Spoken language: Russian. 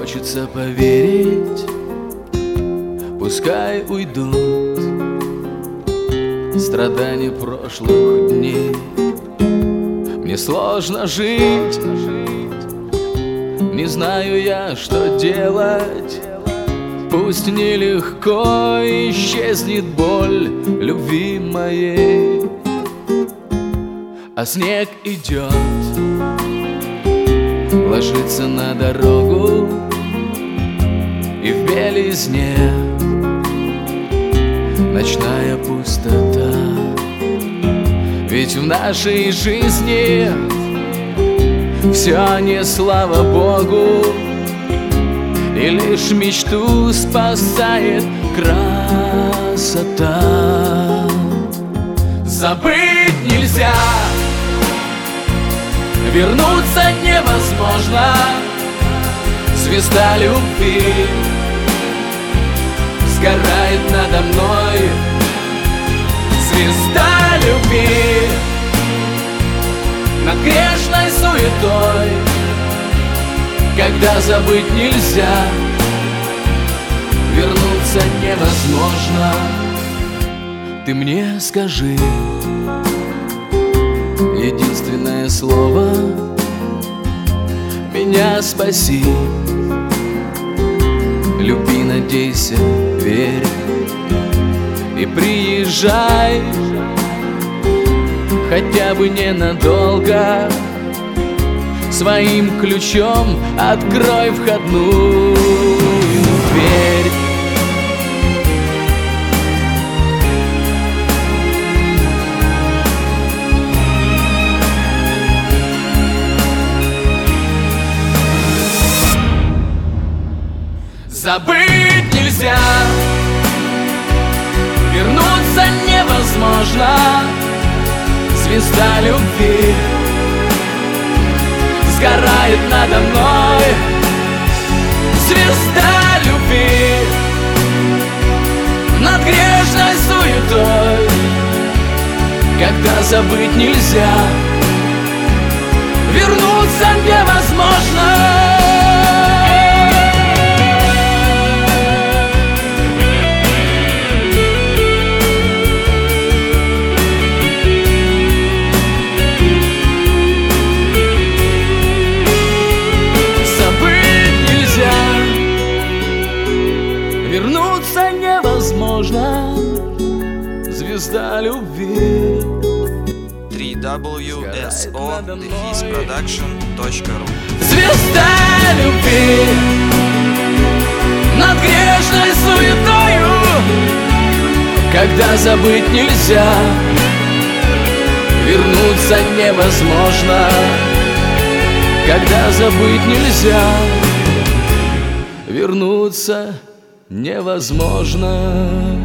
Хочется поверить, пускай уйдут страдания прошлых дней. Мне сложно жить, не знаю я, что делать. Пусть нелегко исчезнет боль любви моей, а снег идет, ложится на дорогу, и в белизне ночная пустота. Ведь в нашей жизни все не слава Богу, и лишь мечту спасает красота. Забыть нельзя, вернуться невозможно. Звезда любви сгорает надо мной. Звезда любви над грешной суетой. Когда забыть нельзя, вернуться невозможно. Ты мне скажи единственное слово, меня спаси. Люби, надейся, верь и приезжай, хотя бы ненадолго. Своим ключом открой входную дверь. Забыть нельзя, вернуться невозможно. Звезда любви сгорает надо мной. Звезда любви над грешной суетой. Когда забыть нельзя, вернуться невозможно. Вернуться невозможно. Звезда любви. www.so-production.ru. Звезда любви над грешной суетою. Когда забыть нельзя, вернуться невозможно. Когда забыть нельзя, вернуться невозможно.